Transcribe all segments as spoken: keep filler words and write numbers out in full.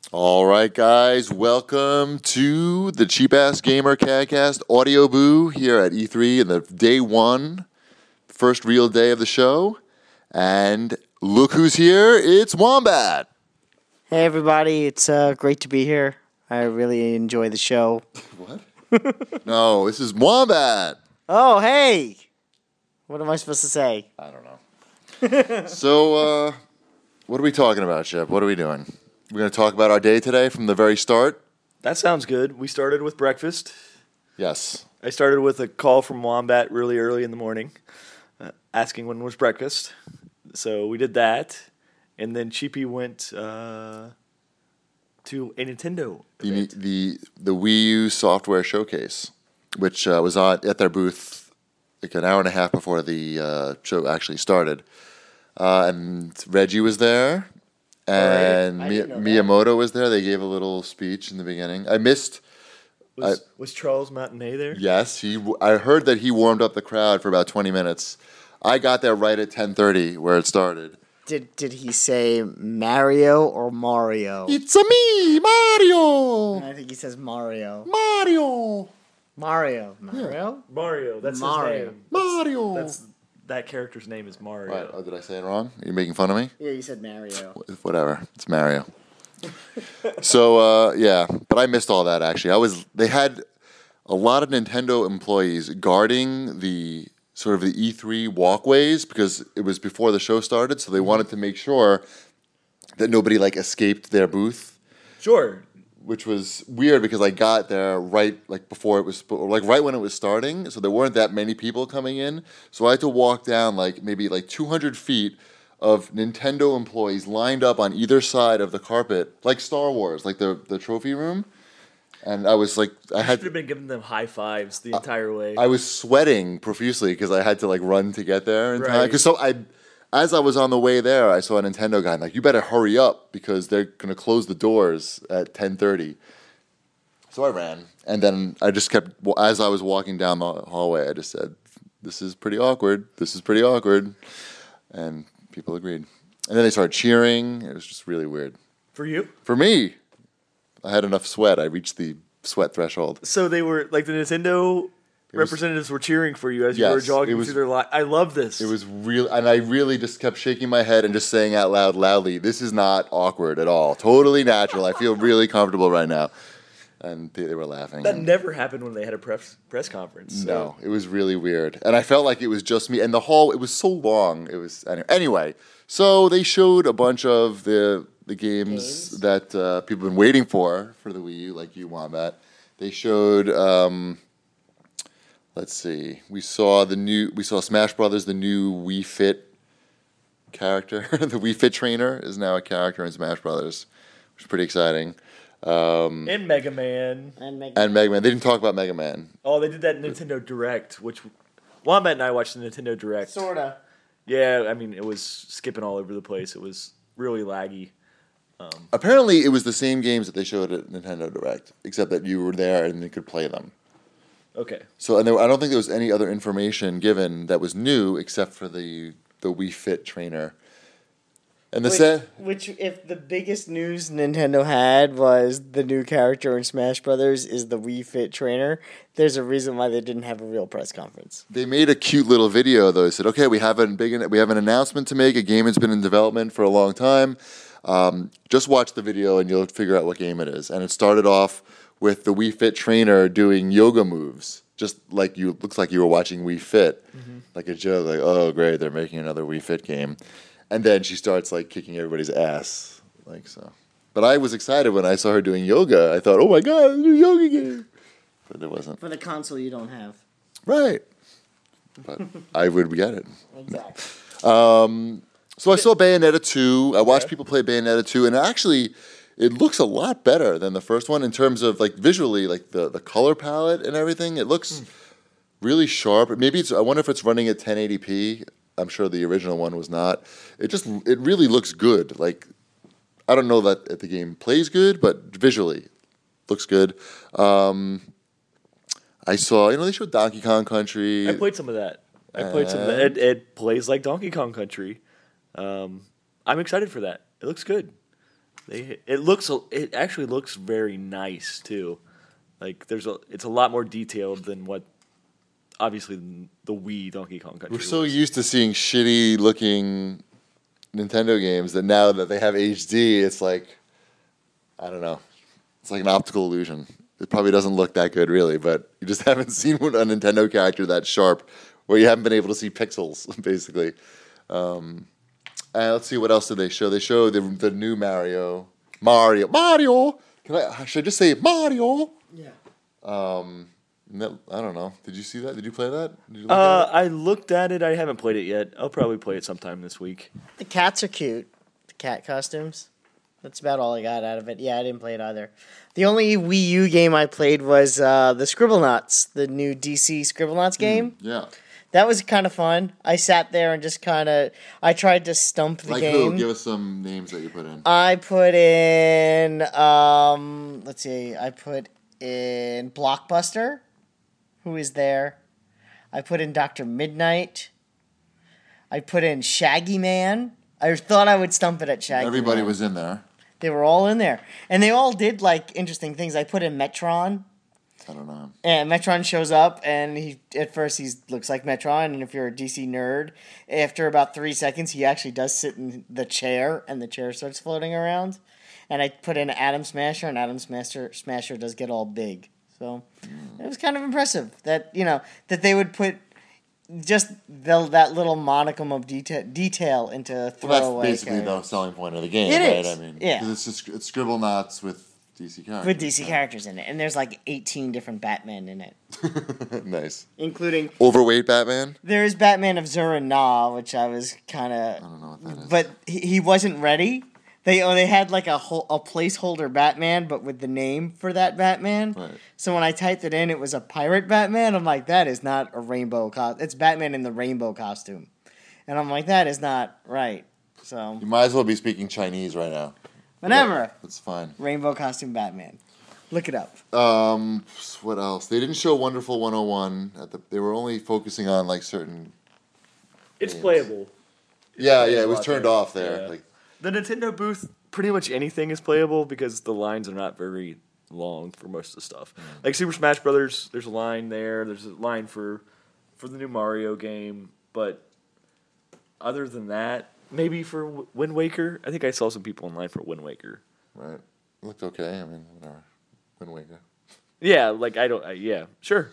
All right, guys, welcome to the Cheap Ass Gamer Cadcast Audio Boo here at E three in the day one, first real day of the show. And look who's here, it's Wombat. Hey everybody, it's uh, great to be here. I really enjoy the show. What? No, this is Wombat. Oh, hey! What am I supposed to say? I don't know. so, uh, what are we talking about, Shep? What are we doing? We're going to talk about our day today from the very start? That sounds good. We started with breakfast. Yes. I started with a call from Wombat really early in the morning, uh, asking when was breakfast. So we did that, and then Cheapy went uh, to a Nintendo The, event. the the Wii U software showcase, which uh, was on at their booth like an hour and a half before the uh, show actually started. Uh, and Reggie was there, and Alright. I Mi- didn't know that. Miyamoto was there. They gave a little speech in the beginning. I missed. Was, I- was Charles Martinet there? Yes, he. I heard that he warmed up the crowd for about twenty minutes. I got there right at ten thirty, where it started. Did did he say Mario or Mario? It's a me, Mario. I think he says Mario. Mario. Mario. Mario? Mario. That's Mario. his name. Mario. That's that character's name is Mario. Right. Oh, did I say it wrong? Are you making fun of me? Yeah, you said Mario. Whatever. It's Mario. so uh, yeah, but I missed all that actually. I was they had a lot of Nintendo employees guarding the sort of the E three walkways because it was before the show started, so they wanted to make sure that nobody like escaped their booth, Sure. which was weird because I got there right like before it was or like right when it was starting, so there weren't that many people coming in. So I had to walk down like maybe like two hundred feet of Nintendo employees lined up on either side of the carpet, like Star Wars, like the the trophy room. And I was like, I I had should have been giving them high fives the entire way. I was sweating profusely because I had to like run to get there in time. Right. Because so I, as I was on the way there, I saw a Nintendo guy. I'm like, you better hurry up because they're gonna close the doors at ten thirty. So I ran, and then I just kept as I was walking down the hallway. I just said, "This is pretty awkward. This is pretty awkward," and people agreed. And then they started cheering. It was just really weird For you? for me. I had enough sweat. I reached the sweat threshold. So they were, like the Nintendo was- representatives were cheering for you as you Yes, were it jogging was- through their line. I love this. It was real, and I really just kept shaking my head and just saying out loud, loudly, "This is not awkward at all. Totally natural. I feel really comfortable right now." And they, they were laughing. That never happened when they had a press press conference. so- No, it was really weird, and I felt like it was just me. And the hall, it was so long. It was anyway. anyway so they showed a bunch of the the games, Games? that uh, people have been waiting for for the Wii U, like you, Wombat. They showed. Um, let's see. We saw the new. We saw Smash Brothers. The new Wii Fit character, the Wii Fit trainer, is now a character in Smash Brothers, which is pretty exciting. Um, And Mega Man. And Meg- and Mega Man. They didn't talk about Mega Man. Oh, they did that Nintendo Direct, which Wombat and I watched the Nintendo Direct. Sorta. Yeah, I mean, it was skipping all over the place. It was really laggy. Apparently, it was the same games that they showed at Nintendo Direct, except that you were there and you could play them. Okay. So, and there, I don't think there was any other information given that was new except for the the Wii Fit trainer. And the Which, set, which, if the biggest news Nintendo had was the new character in Smash Brothers is the Wii Fit trainer, there's a reason why they didn't have a real press conference. they made a cute little video though. They said, "Okay, we have a big, we have an announcement to make. A game has been in development for a long time. Um, just watch the video and you'll figure out what game it is." And it started off with the Wii Fit trainer doing yoga moves, just like you. Looks like you were watching Wii Fit, like a joke. Like, oh great, they're making another Wii Fit game. And then she starts like kicking everybody's ass, like so. But I was excited when I saw her doing yoga. I thought, oh my god, it's a yoga game. But it wasn't. For the console you don't have. Right. But I would get it. Exactly. Um, so I saw Bayonetta two. I watched Okay. people play Bayonetta two, and actually, it looks a lot better than the first one in terms of like visually, like the, the color palette and everything. It looks really sharp. Maybe it's. I wonder if it's running at ten eighty p. I'm sure the original one was not. It just it really looks good. Like I don't know that if the game plays good, but visually looks good. Um, I saw, you know, they showed Donkey Kong Country. I played some of that. I played some of that. It, it plays like Donkey Kong Country. Um, I'm excited for that. It looks good. They it looks a- it actually looks very nice too. Like there's a it's a lot more detailed than what obviously the Wii Donkey Kong Country. We're so was. used to seeing shitty looking Nintendo games that now that they have H D, it's like I don't know. It's like an optical illusion. It probably doesn't look that good, really, but you just haven't seen a Nintendo character that sharp, where you haven't been able to see pixels, basically. Um, and let's see, what else did they show? They showed the, the new Mario. Mario. Mario! Can I, should I just say Mario? Yeah. Um, no, I don't know. Did you see that? Did you play that? Did you look Uh, at it? I looked at it. I haven't played it yet. I'll probably play it sometime this week. The cats are cute. The cat costumes. That's about all I got out of it. Yeah, I didn't play it either. The only Wii U game I played was uh, the Scribblenauts, the new D C Scribblenauts game. Yeah. That was kind of fun. I sat there and just kind of, I tried to stump the Like game. who? Give us some names that you put in. I put in, um, let's see, I put in Blockbuster, who is there. I put in Doctor Midnight. I put in Shaggy Man. I thought I would stump it at Shaggy Everybody Man. was in there. They were all in there. And they all did, like, interesting things. I put in Metron. I don't know. And Metron shows up, and he at first he looks like Metron, and if you're a D C nerd, after about three seconds, he actually does sit in the chair, and the chair starts floating around. And I put in Atom Smasher, and Atom Smasher Smasher does get all big. So it was kind of impressive that, you know, that they would put just the, that little monicum of detail, detail into Well, that's throwaway basically the characters. selling point of the game, It right? is, I mean, yeah. 'cause it's just it's Scribble Knots with D C characters. With D C characters in it. And there's like eighteen different Batmen in it, Nice. including... Overweight Batman? There's Batman of Zur and Na, which I was kind of... I don't know what that is. But he, he wasn't ready. They oh, they had like a whole, a placeholder Batman, but with the name for that Batman. Right. So when I typed it in, it was a pirate Batman. I'm like, that is not a rainbow costume. It's Batman in the rainbow costume. And I'm like, that is not right. So, You might as well be speaking Chinese right now. whatever. That's fine. Rainbow costume Batman. Look it up. Um, what else? They didn't show Wonderful one oh one. At the, they were only focusing on like certain. It's Games. playable. Yeah, It's yeah, it was a lot turned there. off there. Yeah. Like, The Nintendo booth, pretty much anything is playable because the lines are not very long for most of the stuff. Like Super Smash Brothers, there's a line there. There's a line for for the new Mario game, but other than that, maybe for W- Wind Waker, I think I saw some people in line for Wind Waker. right? It looked okay. I mean, whatever. Wind Waker. Yeah, like I don't. I, yeah, sure.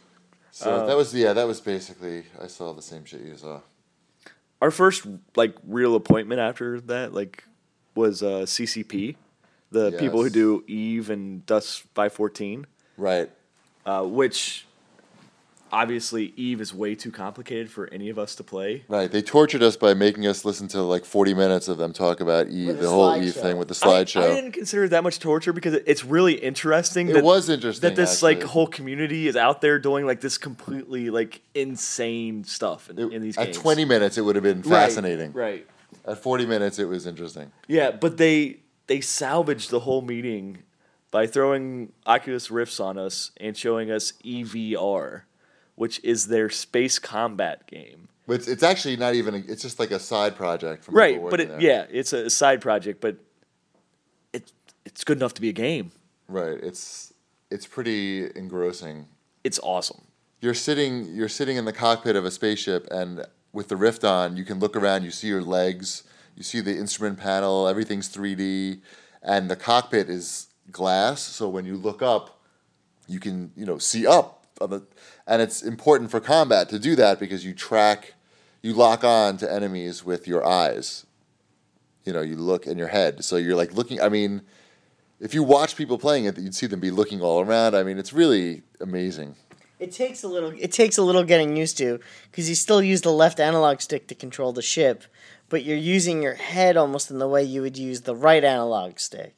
So Uh, that was yeah. That was basically. I saw the same shit you saw. Our first like real appointment after that, like, was uh, C C P, the people who Yes. do Eve and Dust five fourteen. Right. Uh, which obviously Eve is way too complicated for any of us to play. Right. They tortured us by making us listen to like forty minutes of them talk about Eve, With a the whole Eve slideshow. thing with the I, I slideshow. didn't consider it that much torture because it, it's really interesting. It that, was interesting, that this actually. like whole community is out there doing like this completely like insane stuff in, It- in these at games. twenty minutes, it would have been Right, fascinating. right? At forty minutes, it was interesting. Yeah, but they they salvaged the whole meeting by throwing Oculus Rifts on us and showing us E V R, which is their space combat game. But it's, it's actually not even. A, it's just like a side project from Right, people but working it, there. yeah, it's a side project, but it's it's good enough to be a game. Right. It's it's pretty engrossing. It's awesome. You're sitting you're sitting in the cockpit of a spaceship, and with the Rift on, you can look around. You see your legs. You see the instrument panel. Everything's three D, and the cockpit is glass. So when you look up, you can you know see up. On the, and it's important for combat to do that because you track, you lock on to enemies with your eyes. You know, you look in your head. So you're like looking. I mean, if you watch people playing it, you'd see them be looking all around. I mean, it's really amazing. It takes a little. It takes a little getting used to because you still use the left analog stick to control the ship, but you're using your head almost in the way you would use the right analog stick.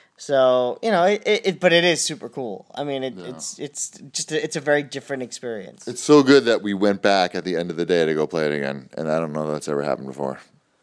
So you know, it. it, it but it is super cool. I mean, it, Yeah. it's it's just a, it's a very different experience. It's so good that we went back at the end of the day to go play it again, and I don't know if that's ever happened before.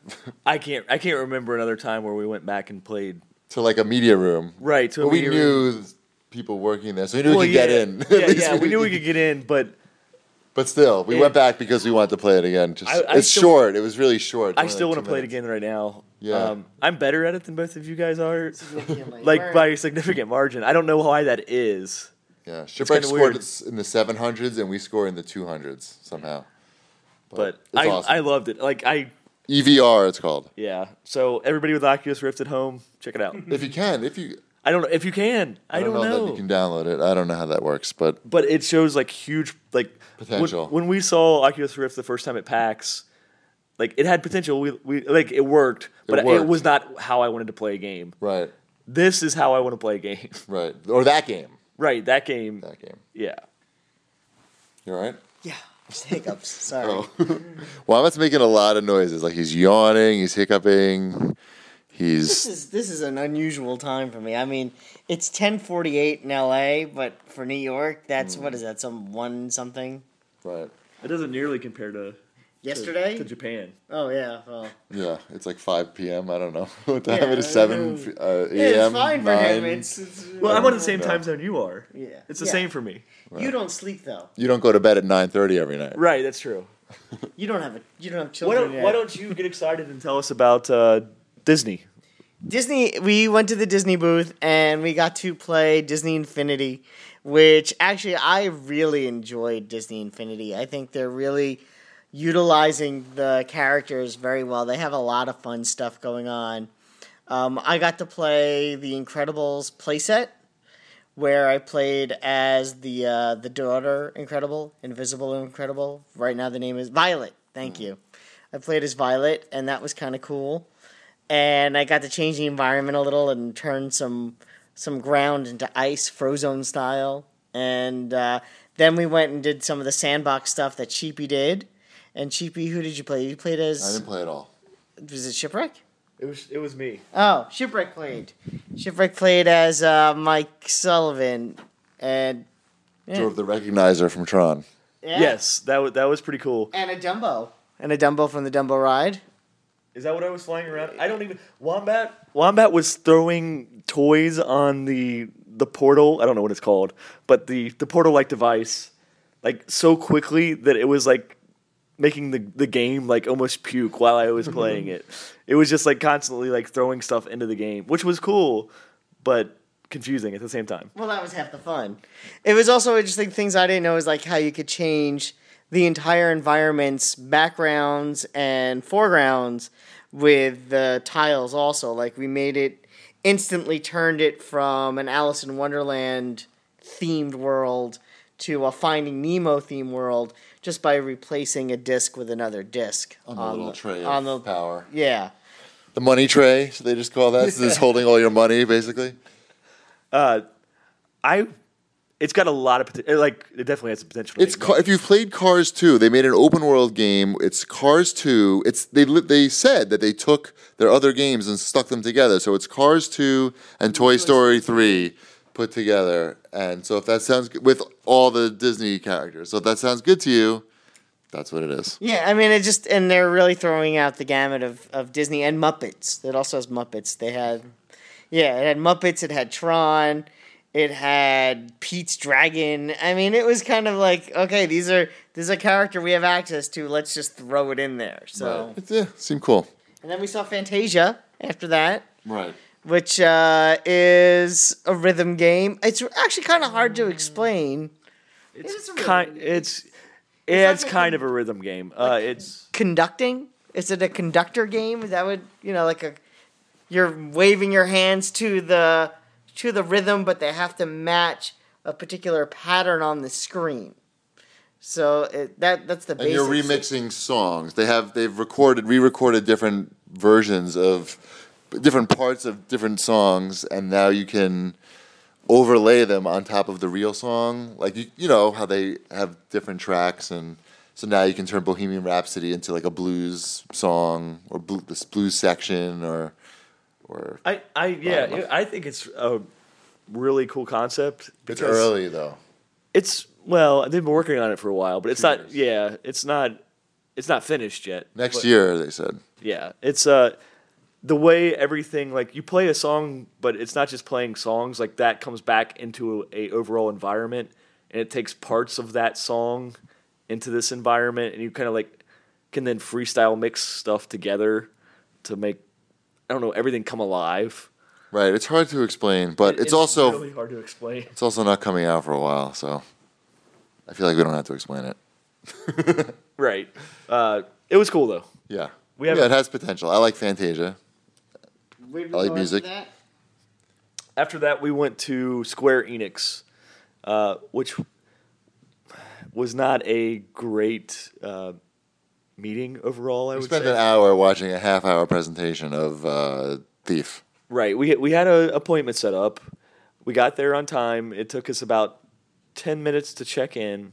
I can't I can't remember another time where we went back and played. To like a media room, Right, to a but we media knew room. people working there, so we knew Well, we could yeah, get in. At Yeah, least yeah, we knew we could get in, but But still, we Yeah. went back because we wanted to play it again. Just I- I it's still- short. It was really short. I Only still like want two to play it minutes. again right now. Yeah. Um, I'm better at it than both of you guys are, Significantly. like We're- by a significant margin. I don't know why that is. Yeah, Shipwreck kinda scored weird. it's in the seven hundreds, and we score in the two hundreds somehow. But it's I, awesome. I loved it. Like I, E V R, it's called. yeah. So everybody with Oculus Rift at home, check it out. If you can, if you, I don't know if you can. I, I don't, know, know. that you can download it. I don't know how that works, but But it shows like huge like Potential. When, when we saw Oculus Rift the first time at PAX, like it had potential. We, we like it worked, but it, worked. was not how I wanted to play a game. right, This is how I want to play a game. right, or that game, Right, that game. that game. Yeah. You all right? Yeah. Just hiccups. Sorry. Oh, Wombat's making a lot of noises. Like he's yawning, he's hiccuping, This he's is this is an unusual time for me. I mean, it's ten forty eight in L A, but for New York, that's Hmm. what is that? Some one something right. It doesn't nearly compare to yesterday. to, to Japan. Oh yeah. Well, Yeah, it's like five p.m. I don't know what time Yeah, it is. Seven uh, a m. yeah, it's fine for him. nine? It's, it's Well, I'm on the same No. time zone you are. yeah. It's the Yeah. same for me. You don't sleep though. You don't go to bed at nine thirty every night. Right, that's true. You don't have a. You don't have Why children don't yet. Why don't you get excited and tell us about uh, Disney? Disney, we went to the Disney booth and we got to play Disney Infinity, which actually I really enjoyed Disney Infinity. I think they're really utilizing the characters very well. They have a lot of fun stuff going on. Um, I got to play the Incredibles playset, where I played as the uh, the daughter Incredible, Invisible Incredible. Right now the name is Violet. Thank you. I played as Violet, and that was kind of cool. And I got to change the environment a little and turn some some ground into ice, Frozone style. And uh, then we went and did some of the sandbox stuff that Cheapy did. And Cheapy, who did you play? You played I as didn't play at all. was it Shipwreck? It was It was me. Oh, Shipwreck played. Shipwreck played as uh, Mike Sullivan, and yeah. Drove the recognizer from Tron. Yeah. Yes, that was that was pretty cool. and a Dumbo, and a Dumbo from the Dumbo ride. Is that what I was flying around? I don't even. Wombat. Wombat was throwing toys on the the portal. I don't know what it's called, but the the portal like device, like so quickly that it was like making the the game like almost puke while I was playing it. It was just like constantly like throwing stuff into the game, which was cool, but confusing at the same time. Well, that was half the fun. It was also interesting things I didn't know is like how you could change the entire environment's backgrounds and foregrounds with the tiles also. Like we made it instantly turned it from an Alice in Wonderland themed world to a Finding Nemo themed world just by replacing a disc with another disc On the little tray of on the power. yeah. The money tray, so they just call that. So it's holding all your money, basically. Uh, I. It's got a lot of potential. Like it definitely has the potential. to It's make Car- if you've played Cars two, they made an open world game. It's Cars two. It's they li- they said that they took their other games and stuck them together. So it's Cars two and Toy Story three put together. And so if that sounds good with all the Disney characters, so if that sounds good to you, that's what it is. Yeah, I mean, it just, and they're really throwing out the gamut of, of Disney and Muppets. It also has Muppets. They had, yeah, it had Muppets, it had Tron, it had Pete's Dragon. I mean, it was kind of like, okay, these are, this is a character we have access to, let's just throw it in there. So, Right. It's, yeah, seemed cool. and then we saw Fantasia after that, Right. which uh, is a rhythm game. It's actually kind of hard to explain. It's It is a rhythm kind. game. It's it's like a- kind of a rhythm game. Uh, it's Conducting? Is it a conductor game? Is that what, you know, like a, you're waving your hands to the to the rhythm, but they have to match a particular pattern on the screen. So it, that that's the And basics. you're remixing songs. They have they've recorded re-recorded different versions of different parts of different songs, and now you can overlay them on top of the real song. Like you, you know how they have different tracks, and so now you can turn Bohemian Rhapsody into like a blues song or bl- this blues section, or or I I yeah Bottom up. I think it's a really cool concept. it's because early though. It's well they've been working on it for a while, but it's Two not. years. Yeah, it's not. It's not finished yet. Next but- year, they said. Yeah, it's uh the way everything like you play a song, but it's not just playing songs. Like that comes back into a, a overall environment, and it takes parts of that song into this environment, and you kind of like can then freestyle mix stuff together to make I don't know, everything come alive. Right. It's hard to explain, but It- it's, also really hard to explain. it's also not coming out for a while, so I feel like we don't have to explain it. Right. Uh, it was cool though. Yeah. We yeah, haven't- it has potential. I like Fantasia. Where did I we like go music. after that? After that, we went to Square Enix, uh, which was not a great uh, meeting overall. I We would spent say. an hour watching a half hour presentation of uh, Thief. Right. We we had an appointment set up. We got there on time. It took us about ten minutes to check in,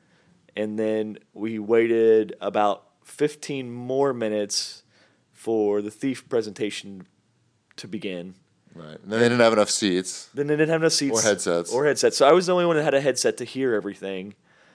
and then we waited about fifteen more minutes for the Thief presentation to begin. Right. And then they didn't have enough seats. Then they didn't have enough seats Or headsets. Or headsets. So I was the only one that had a headset to hear everything,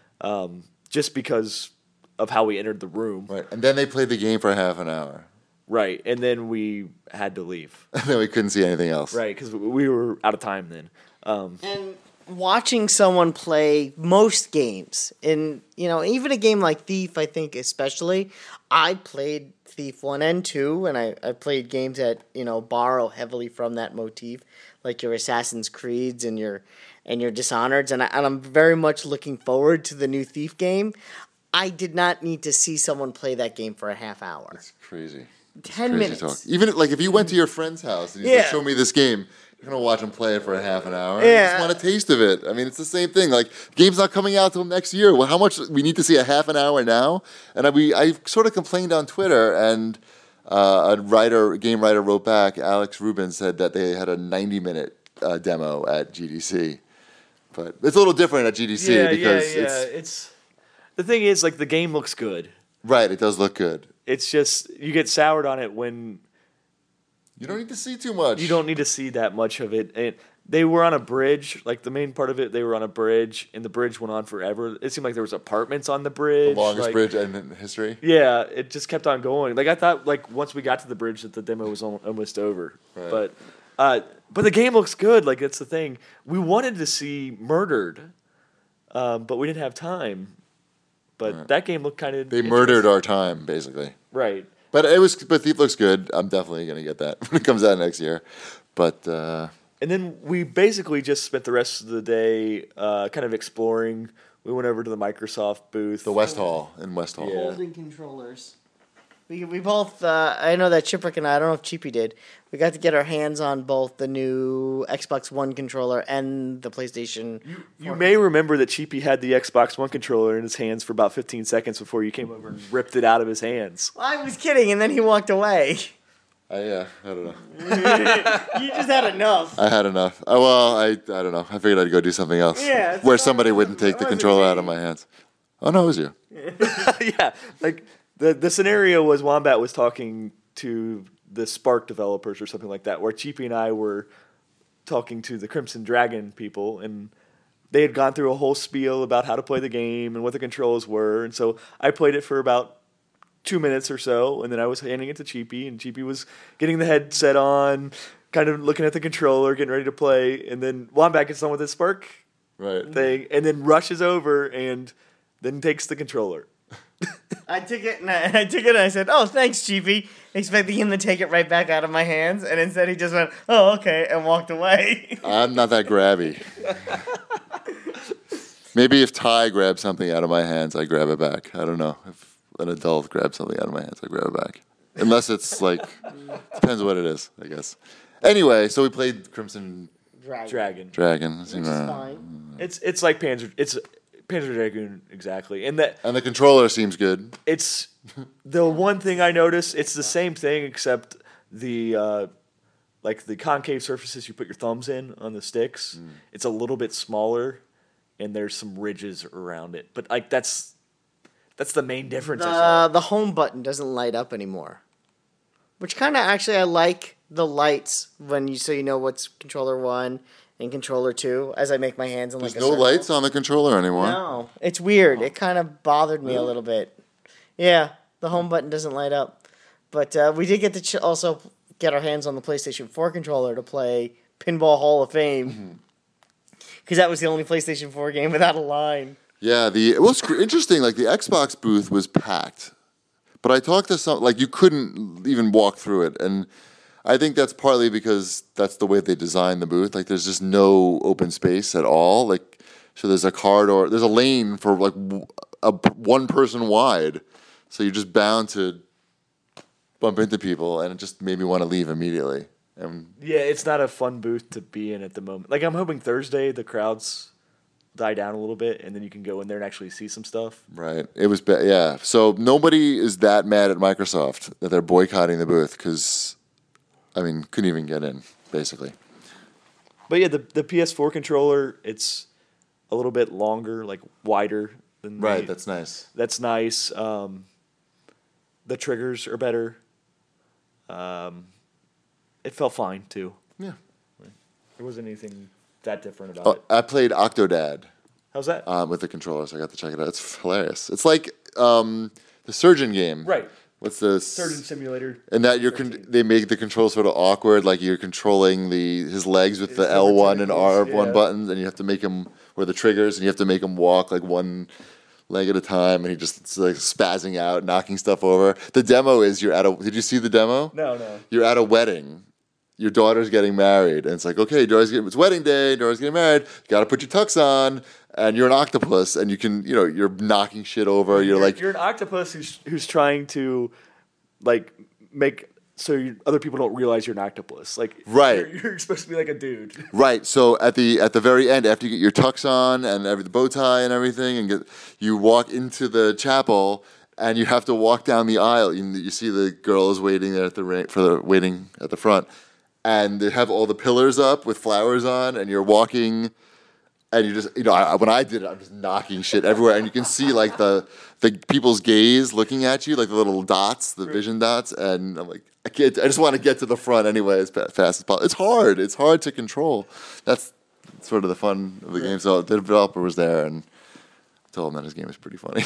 um, just because of how we entered the room. Right. And then they played the game for half an hour. Right. And then we had to leave. And then we couldn't see anything else. Right. Because we were out of time then. Um, And watching someone play most games, and you know, even a game like Thief, I think especially, I played Thief one and two, and I, I played games that you know borrow heavily from that motif, like your Assassin's Creeds and your and your Dishonored's, and, I, and I'm very much looking forward to the new Thief game. I did not need to see someone play that game for a half hour. It's crazy. It's Ten crazy minutes. talk. Even if, like if you went to your friend's house and he's like, Yeah. show me this game, you're gonna watch him play it for a half an hour. Yeah. You just want a taste of it. I mean, it's the same thing. Like, game's not coming out till next year. Well, how much we need to see a half an hour now? And I, we, I sort of complained on Twitter, and uh, a writer, a game writer, wrote back. Alex Rubin said that they had a ninety minute uh, demo at G D C, but it's a little different at G D C yeah, because yeah, yeah. it's It's the thing is like the game looks good. right. It does look good. It's just you get soured on it when You don't need to see too much. you don't need to see that much of it. And they were on a bridge, like the main part of it. They were on a bridge, and the bridge went on forever. It seemed like there was apartments on the bridge. The longest like- bridge in history. Yeah, it just kept on going. Like I thought, like once we got to the bridge, that the demo was al- almost over. Right. But, uh, but the game looks good. Like that's the thing. We wanted to see Murdered, um, but we didn't have time. But Right. that game looked kind of. They murdered our time, basically. Right. But it was, but Thief looks good. I'm definitely gonna get that when it comes out next year. But uh, And then we basically just spent the rest of the day uh, kind of exploring. We went over to the Microsoft booth. the West Hall in West Hall. Yeah. Holding controllers. We we both. Uh, I know that Chiprick and I. I don't know if Cheapy did. We got to get our hands on both the new Xbox One controller and the PlayStation. You may remember that Cheapy had the Xbox One controller in his hands for about fifteen seconds before you came over and ripped it out of his hands. Well, I was kidding, and then he walked away. I, yeah, I don't know. You just had enough. I had enough. Oh, well, I I don't know. I figured I'd go do something else. Yeah, it's where not- somebody wouldn't take it the wasn't controller me. out of my hands. Oh no, it was you. Yeah, like the the scenario was Wombat was talking to the Spark developers or something like that, where Cheapy and I were talking to the Crimson Dragon people, and they had gone through a whole spiel about how to play the game and what the controls were, and so I played it for about two minutes or so, and then I was handing it to Cheapy, and Cheapy was getting the headset on, kind of looking at the controller, getting ready to play, and then Wombat gets on with his Spark Right. thing, and then rushes over and then takes the controller. I took it and I, I took it and I said, "Oh, thanks, Cheapy," expecting him to take it right back out of my hands, and instead he just went, "Oh, okay," and walked away. I'm not that grabby. Maybe if Ty grabs something out of my hands, I grab it back. I don't know. If an adult grabs something out of my hands, I grab it back. Unless it's like, depends what it is, I guess. Anyway, so we played Crimson Dragon. Dragon. Dragon. Which is fine. It's it's like Panzer. It's Panzer Dragoon exactly, and that And the controller seems good. it's the one thing I noticed. It's the same thing except the uh, like the concave surfaces you put your thumbs in on the sticks. It's a little bit smaller, and there's some ridges around it. But like that's that's the main difference. I saw. The the home button doesn't light up anymore, which kind of actually I like the lights when you so you know what's controller one and controller two as I make my hands in There's like a no circle. lights on the controller anymore. No, it's weird. It kind of bothered me a little bit. Yeah, the home button doesn't light up, but uh, we did get to ch- also get our hands on the PlayStation four controller to play Pinball Hall of Fame because that was the only PlayStation four game without a line. Yeah, the it was cr- interesting. Like the Xbox booth was packed, but I talked to some like you couldn't even walk through it, and I think that's partly because that's the way they designed the booth. Like, there's just no open space at all. Like, so there's a corridor, there's a lane for like w- a one person wide. So you're just bound to bump into people, and it just made me want to leave immediately. And Yeah, it's not a fun booth to be in at the moment. Like, I'm hoping Thursday the crowds die down a little bit, and then you can go in there and actually see some stuff. right, it was ba- yeah. So nobody is that mad at Microsoft that they're boycotting the booth because, I mean, couldn't even get in basically. But yeah, the the P S four controller, it's a little bit longer, like wider than Right, the, that's nice. that's nice. Um, the triggers are better. Um, it felt fine too. Yeah. There wasn't anything that different about Oh, it. I played Octodad How's that? um, with the controller, so I got to check it out. It's hilarious. It's like um, the Surgeon game. Right. What's the Surgeon Simulator. And that you're con- they make the controls sort of awkward, like you're controlling the his legs with the His L one and R tentacles, one yeah. buttons, and you have to make him or the triggers, and you have to make him walk like one leg at a time, and he just it's like spazzing out, knocking stuff over. The demo is you're at a. Did you see the demo? No, no. You're at a wedding. Your daughter's getting married, and it's like, okay, daughter's getting, it's wedding day. Daughter's getting married. You got to put your tux on, and you're an octopus, and you can, you know, you're knocking shit over. You're, like, you're an octopus who's who's trying to, like, make so you, other people don't realize you're an octopus. Like, Right. You're, you're supposed to be like a dude. right. So at the at the very end, after you get your tux on and every, the bow tie and everything, and get you walk into the chapel, and you have to walk down the aisle. You, you see the girls waiting there at the ra- for the waiting at the front, and they have all the pillars up with flowers on, and you're walking. And you just, you know, I, when I did it, I'm just knocking shit everywhere, and you can see like the the people's gaze looking at you, like the little dots, the vision dots, and I'm like, I can't. I just want to get to the front anyway as fa- fast as possible. It's hard. It's hard to control. That's sort of the fun of the game. So the developer was there, and I told him that his game was pretty funny.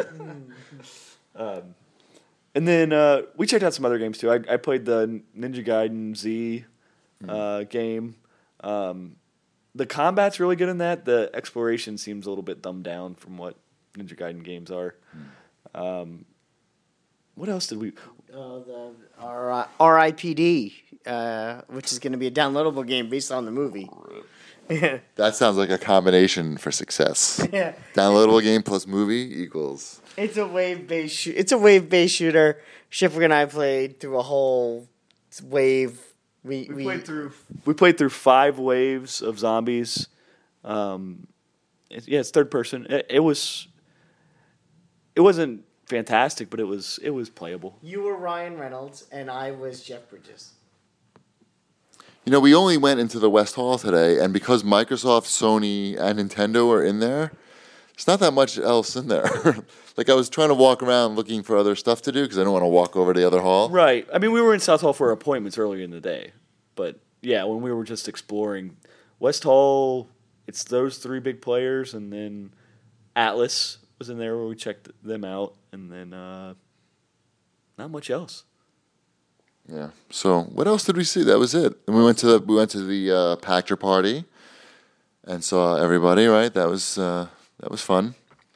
And then uh, we checked out some other games too. I, I played the Ninja Gaiden Z uh, game. Um, the combat's really good in that. The exploration seems a little bit dumbed down from what Ninja Gaiden games are. Um, what else did we? Uh, the R- R I P D, uh, which is going to be a downloadable game based on the movie. Yeah. That sounds like a combination for success. Yeah. Downloadable game plus movie equals. It's a wave based. Sh- it's a wave based shooter. Shifra and I played through a whole wave. We, We we, played through. We played through five waves of zombies. Um, it, yeah, it's third person. It, it was. It wasn't fantastic, but it was. It was playable. You were Ryan Reynolds, and I was Jeff Bridges. You know, we only went into the West Hall today, and because Microsoft, Sony, and Nintendo are in there, there's not that much else in there. Like, I was trying to walk around looking for other stuff to do because I don't want to walk over to the other hall. Right. I mean, we were in South Hall for appointments earlier in the day, but yeah, when we were just exploring West Hall, it's those three big players, and then Atlas was in there where we checked them out, and then uh, not much else. Yeah. So what else did we see? That was it. And we went to the, we went to the uh, Pachter party and saw everybody. Right. That was uh, that was fun.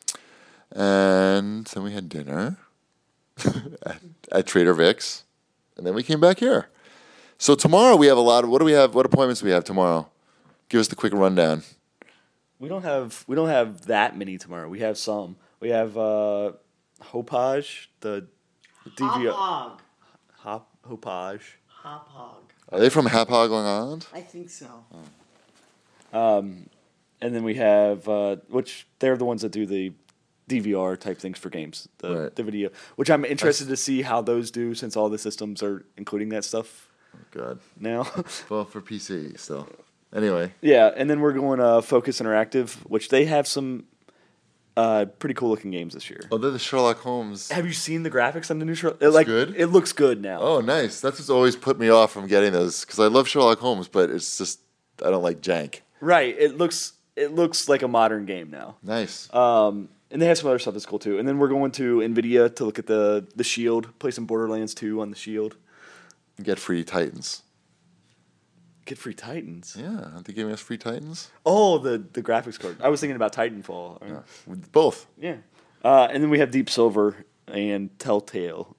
And then we had dinner at, at Trader Vic's, and then we came back here. So tomorrow we have a lot of what do we have? What appointments do we have tomorrow? Give us the quick rundown. We don't have we don't have that many tomorrow. We have some. We have uh, Hopage, the D V R. Hog. Hop Hopage. Hop Hog. Are they from Hapag Long Island? I think so. Um, and then we have uh, which they're the ones that do the D V R type things for games, the Right. the video. Which I'm interested to see how those do since all the systems are including that stuff Oh, God. now. Well, for P C still. Anyway. Yeah, and then we're going uh, Focus Interactive, which they have some uh, pretty cool looking games this year. Oh, they're the Sherlock Holmes. Have you seen the graphics on the new Sherlock? It, like, good? It looks good now. Oh, nice. That's what's always put me off from getting those because I love Sherlock Holmes, but it's just I don't like jank. Right. It looks it looks like a modern game now. Nice. Um, and they have some other stuff that's cool too. And then we're going to Nvidia to look at the the Shield, play some Borderlands two on the Shield. Get free Titans. Get free Titans. Yeah, aren't they giving us free Titans? Oh, the the graphics card. I was thinking about Titanfall. Yeah. With both. Yeah. Uh, and then we have Deep Silver and Telltale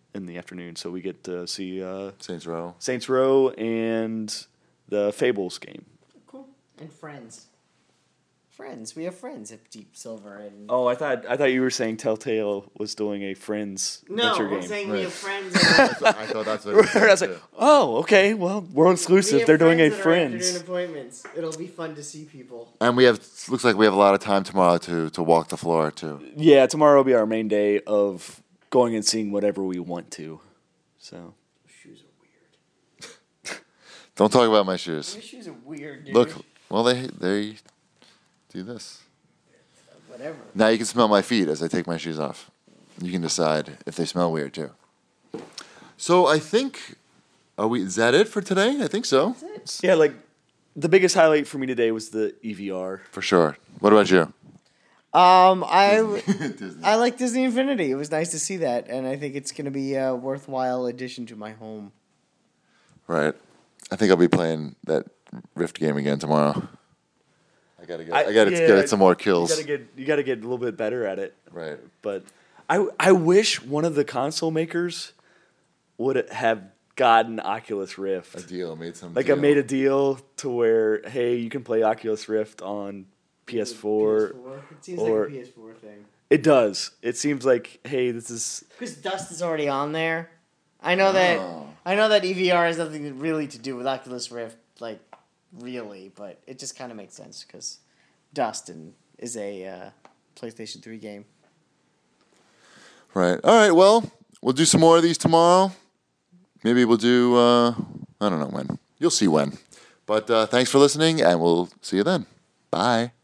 in the afternoon, so we get to see uh, Saints Row. Saints Row and the Fables game. Cool. And Friends. Friends. We have Friends at Deep Silver. And Oh, I thought I thought you were saying Telltale was doing a Friends no, adventure I'm game. saying we Right. have Friends. I thought, I thought that's what it I was like, oh, okay, well, world exclusive. They're doing a Friends. Afternoon appointments. It'll be fun to see people. And we have looks like we have a lot of time tomorrow to to walk the floor too. Yeah, tomorrow will be our main day of going and seeing whatever we want to. So Shoes are weird. Don't talk about my shoes. Your shoes are weird, dude. Look, well they they do this. Whatever. Now you can smell my feet as I take my shoes off. You can decide if they smell weird too. So I think, are we? Is that it for today? I think so. That's it. yeah, like the biggest highlight for me today was the E V R. For sure. What about you? Um, I Disney. I like Disney Infinity. It was nice to see that, and I think it's going to be a worthwhile addition to my home. Right. I think I'll be playing that Rift game again tomorrow. I gotta get. I, gotta yeah, get some more kills. You gotta get you gotta get a little bit better at it. Right. But I I wish one of the console makers would have gotten Oculus A Rift. deal. Made some. Like deal. I made a deal to where hey, you can play Oculus Rift on P S four. P S four. It seems or- like a P S four thing. It does. It seems like hey, this is Because Dust is already on there. I know that. Oh. I know that E V R has nothing really to do with Oculus Rift, like really, but it just kind of makes sense because Dust and is a uh, PlayStation three game. Right. All right. Well, we'll do some more of these tomorrow. Maybe we'll do. Uh, I don't know when. You'll see when. But uh, thanks for listening, and we'll see you then. Bye.